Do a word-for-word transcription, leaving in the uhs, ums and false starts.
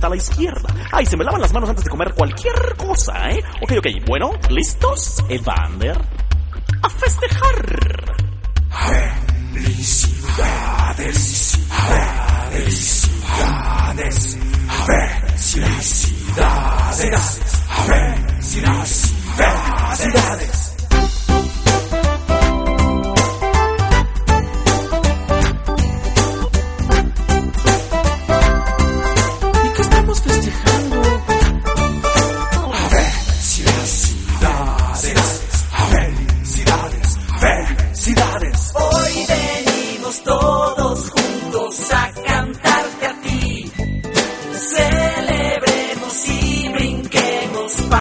a la izquierda. Ay, se me lavan las manos antes de comer cualquier cosa, ¿eh? Ok, ok, bueno, ¿listos, Evander? ¡A festejar! Felicidades.